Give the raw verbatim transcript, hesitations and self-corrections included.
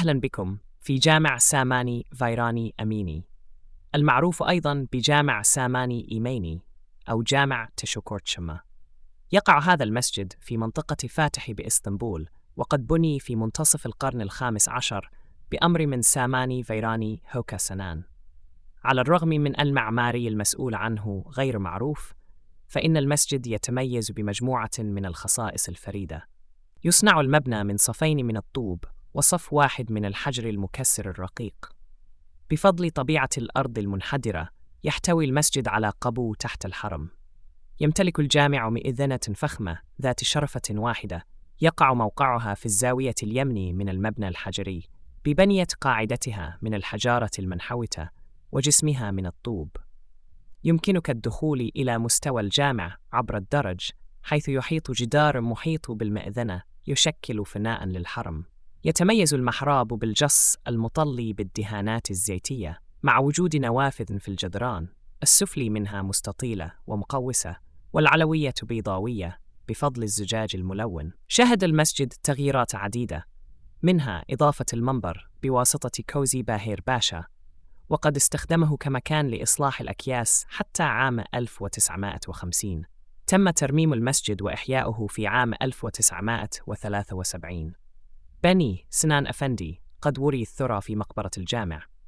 أهلا بكم في جامع ساماني فيراني أميني، المعروف أيضا بجامع ساماني إيميني أو جامع تشوكورتشما. يقع هذا المسجد في منطقة فاتح بإسطنبول، وقد بني في منتصف القرن الخامس عشر بأمر من ساماني فيراني هوكا سنان. على الرغم من أن المعماري المسؤول عنه غير معروف، فإن المسجد يتميز بمجموعة من الخصائص الفريدة. يصنع المبنى من صفين من الطوب وصف واحد من الحجر المكسر الرقيق. بفضل طبيعة الأرض المنحدرة، يحتوي المسجد على قبو تحت الحرم. يمتلك الجامع مئذنة فخمة ذات شرفة واحدة، يقع موقعها في الزاوية اليمني من المبنى الحجري، ببنية قاعدتها من الحجارة المنحوتة وجسمها من الطوب. يمكنك الدخول إلى مستوى الجامع عبر الدرج، حيث يحيط جدار محيط بالمئذنة يشكل فناء للحرم. يتميز المحراب بالجص المطلي بالدهانات الزيتية، مع وجود نوافذ في الجدران، السفلي منها مستطيلة ومقوسة، والعلوية بيضاوية بفضل الزجاج الملون. شهد المسجد تغييرات عديدة، منها إضافة المنبر بواسطة كوزي باهير باشا، وقد استخدمه كمكان لإصلاح الأكياس حتى عام ألف وتسعمائة وخمسين. تم ترميم المسجد وإحياؤه في عام ألف وتسعمائة وثلاثة وسبعين. بني سنان أفندي قد وري الثرى في مقبرة الجامع.